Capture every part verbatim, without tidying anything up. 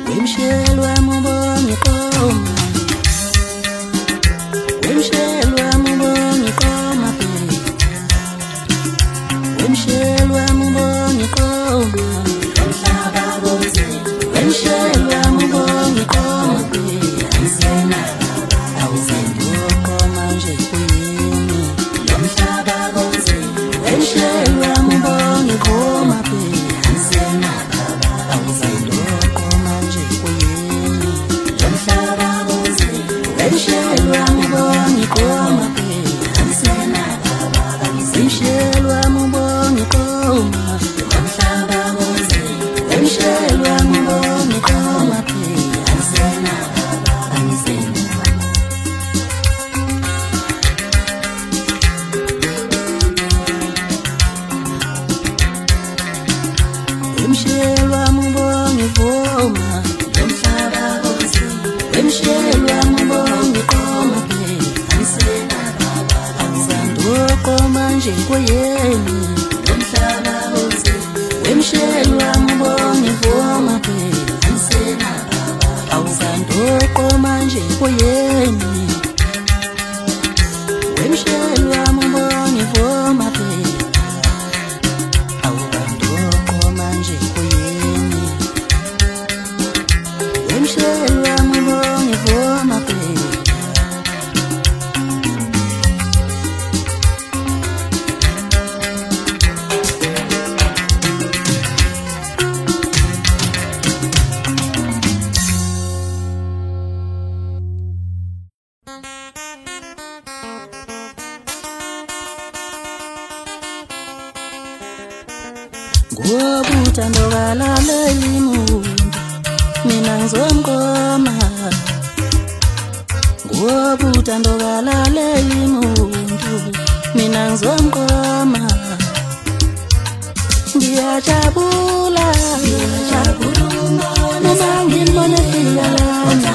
Wemshelwa mubonge qoma Wemshelwa mubonge qoma Wemshelwa mubonge qoma Umhlaba bonke Wemshelwa mubonge qoma Ayisena awuzenduko manje kuyini Umhlaba bonke Wemshelwa mubonge qoma Ayisena awuzenduko manje kuyini Umhlaba bonke Wemshelwa mubonge qoma Ayisena Wemshelwa mubonge qoma Umhlaba bonke Wemshelwa mubonge qoma Ayisena ayisena Wemshelwa mubonge voma Umhlaba bonke Wemshelwa mubonge qoma Ayisena awuzenduko manje kuyini Umhlaba bonke Wemshelwa mubonge voma Ayisena awuzenduko manje kuyini Wemshelwa mubonge voma awuzenduko manje kuyini Wemshelwa mubonge voma Ngobuthando balalela umuntu mina ngizomgoma Ngobuthando balalela umuntu mina ngizomgoma Ngiyajabula ngiyajabula noma ngimbona efika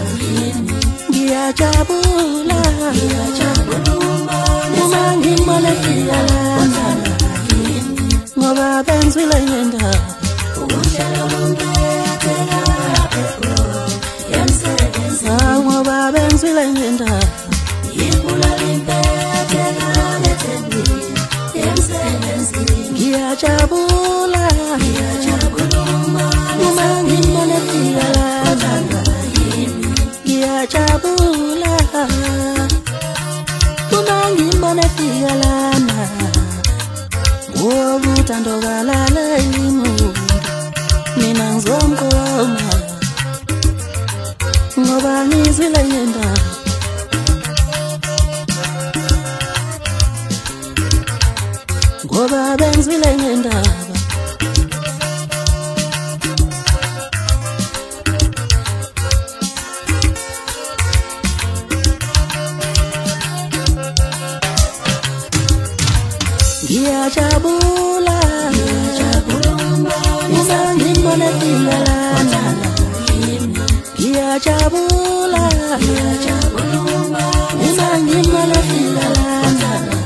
Ngiyajabula ngiyajabula noma ngimbona efika Ngoba benzile ngendaba Uhlala umpethela epro Yemsebenzi Ngoba benzile ngendaba Yibula limpethela lethebi Yemsebenzi Ngiyajabula Ngiyajabula Uma ngimbona efika Ngiyajabula Uma ngimbona efika lana Ngobuthando balalela umuntu mina ngizomgoma Ngoba ngizwile ngendaba Ngoba benzile ngendaba Ngiyajabula ngiyajabula uma ngimbona efika lana Ngiyajabula ngiyajabula uma ngimbona efika lana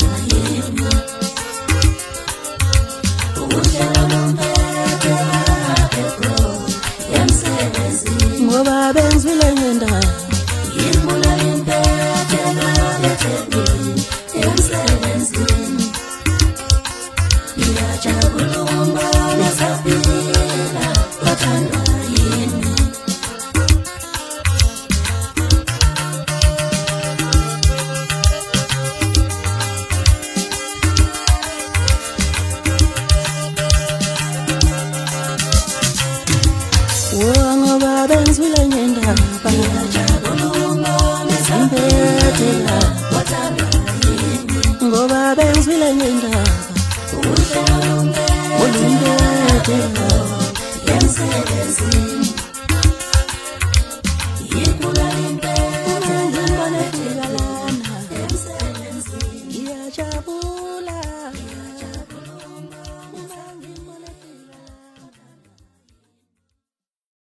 Uhlala umpethela epro Yemsebenzi Ngoba benzile ngendaba Yibula limpethela lethebi Yemsebenzi Ngiyajabula nesafila bathandwa yini Ngoba benzile ngendaba Ngiyajabula nesafila bathandwa yini Ngoba benzile ngendaba Uhlala umpethela Yemsebenzi